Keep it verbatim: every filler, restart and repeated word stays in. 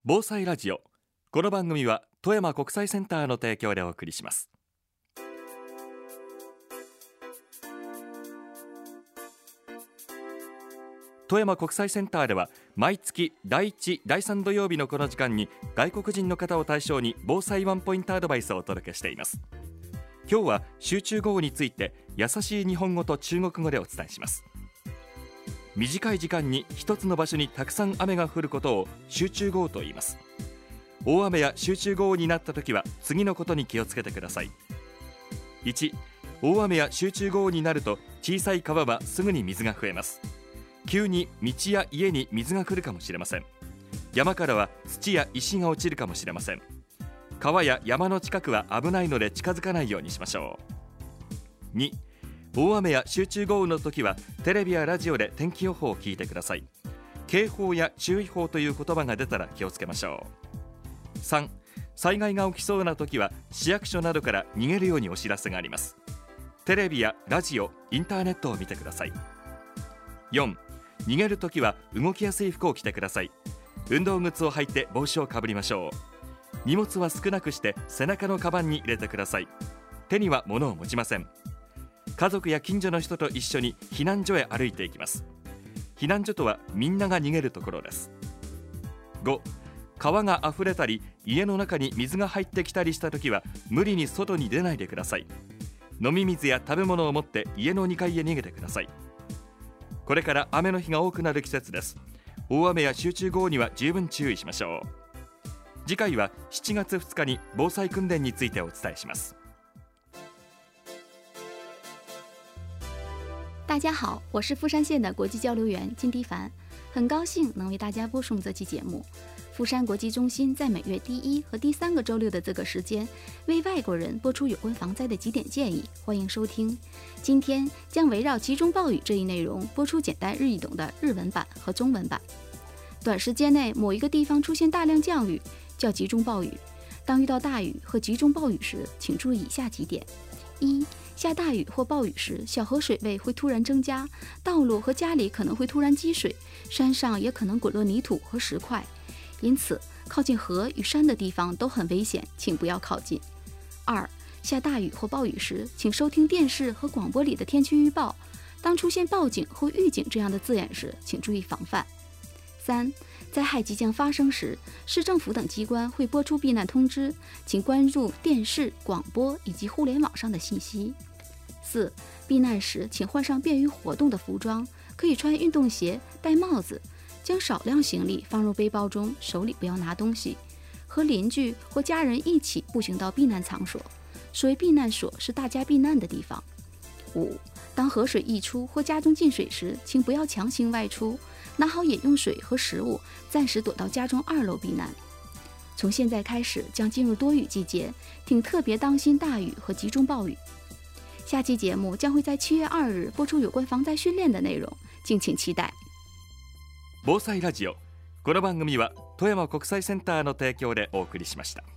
防災ラジオ。この番組は富山国際センターの提供でお送りします。富山国際センターでは毎月だいいち、だいさん土曜日のこの時間に外国人の方を対象に防災ワンポイントアドバイスをお届けしています。今日は集中豪雨について優しい日本語と中国語でお伝えします。短い時間に一つの場所にたくさん雨が降ることを集中豪雨と言います。大雨や集中豪雨になった時は次のことに気をつけてください。いち、大雨や集中豪雨になると小さい川はすぐに水が増えます。急に道や家に水が来るかもしれません。山からは土や石が落ちるかもしれません。川や山の近くは危ないので近づかないようにしましょう。に、大雨や集中豪雨の時はテレビやラジオで天気予報を聞いてください。警報や注意報という言葉が出たら気をつけましょう。さん、災害が起きそうな時は市役所などから逃げるようにお知らせがあります。テレビやラジオ、インターネットを見てください。よん、逃げる時は動きやすい服を着てください。運動靴を履いて帽子をかぶりましょう。荷物は少なくして背中のカバンに入れてください。手には物を持ちません。家族や近所の人と一緒に避難所へ歩いていきます。避難所とはみんなが逃げるところです。ご、川があふれたり家の中に水が入ってきたりした時は無理に外に出ないでください。飲み水や食べ物を持って家のにかいへ逃げてください。これから雨の日が多くなる季節です。大雨や集中豪雨には十分注意しましょう。次回はしちがつふつかに防災訓練についてお伝えします。 大家好，我是富山县的国际交流员金迪凡，很高兴能为大家播送这期节目。富山国际中心在每月第一和第三个周六的这个时间，为外国人播出有关防灾的几点建议，欢迎收听。今天将围绕集中暴雨这一内容播出简单日易懂的日文版和中文版。短时间内某一个地方出现大量降雨，叫集中暴雨。当遇到大雨和集中暴雨时，请注意以下几点：一、下大雨或暴雨时，小河水位会突然增加，道路和家里可能会突然积水，山上也可能滚落泥土和石块，因此靠近河与山的地方都很危险，请不要靠近。二、下大雨或暴雨时，请收听电视和广播里的天气预报，当出现报警或预警这样的字眼时，请注意防范。三、灾害即将发生时，市政府等机关会播出避难通知，请关注电视、广播以及互联网上的信息。四、避难时请换上便于活动的服装，可以穿运动鞋、戴帽子，将少量行李放入背包中，手里不要拿东西。和邻居或家人一起步行到避难场所，所谓避难所是大家避难的地方。五、当河水溢出或家中进水时，请不要强行外出，拿好饮用水和食物，暂时躲到家中二楼避难。从现在开始将进入多雨季节，请特别当心大雨和集中暴雨。下期节目将会在七月二日播出有关防灾训练的内容，敬请期待。 防災ラジオ。この番組は富山国際センターの提供でお送りしました。